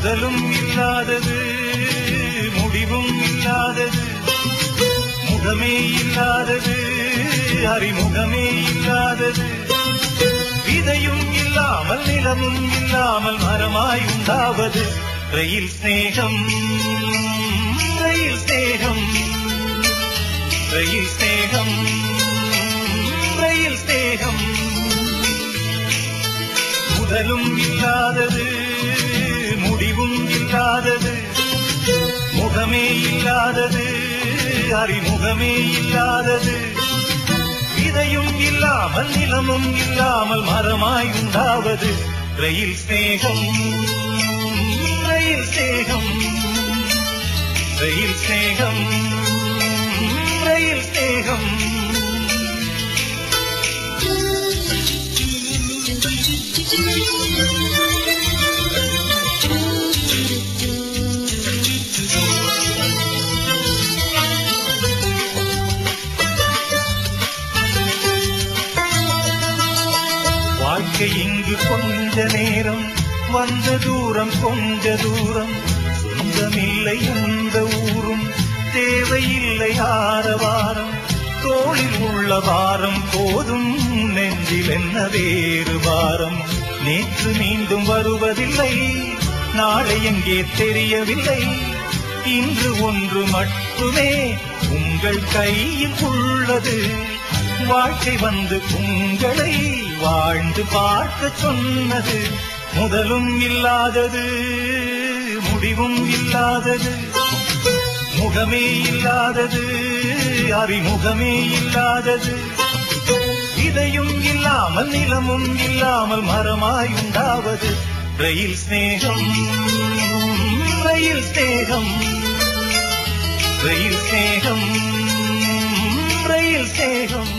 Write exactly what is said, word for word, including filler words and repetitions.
முதலும் இல்லாதது முடிவும் இல்லாதது முகமே இல்லாதது அறிமுகமே இல்லாதது விதையும் இல்லாமல் நிலமும் இல்லாமல் மரமாய் உண்டாவது ரயில் ஸ்நேகம் ரயில் ஸ்நேகம் ரயில் ஸ்நேகம் ரயில் ஸ்நேகம் முதலும் இல்லாதது முடிவும் இல்லாதது முகமே இல்லாதது அறிமுகமே இல்லாதது விதையும் இல்லாமல் நிலமும் இல்லாமல் மரமாய் உண்டாவது ரயில் ஸ்நேகம் ரயில் ஸ்நேகம் ரயில் ஸ்நேகம் ரயில் ஸ்நேகம் வாழ்க்கை இங்கு கொஞ்ச நேரம் வந்த தூரம் கொஞ்ச தூரம் சொந்தமில்லை எந்த ஊரும் தேவையில்லை ஆரவாரம் தோளில் உள்ள வாரம் போதும் நெஞ்சில் என்ன வேறு வாரம் நேற்று மீண்டும் வருவதில்லை நாளை எங்கே தெரியவில்லை இன்று ஒன்று மட்டுமே உங்கள் கையில் உள்ளது வாழ்க்கை வந்து உங்களை வாழ்ந்து பார்க்க சொன்னது முதலும் இல்லாதது முடிவும் இல்லாதது முகமே இல்லாதது அறிமுகமே இல்லாதது இதையும் இல்லாமல் நிலமும் இல்லாமல் மரமாய் உண்டாவது ரயில் ஸ்நேகம் ரயில் ஸ்நேகம் ரயில் ஸ்நேகம் ரயில் ஸ்நேகம்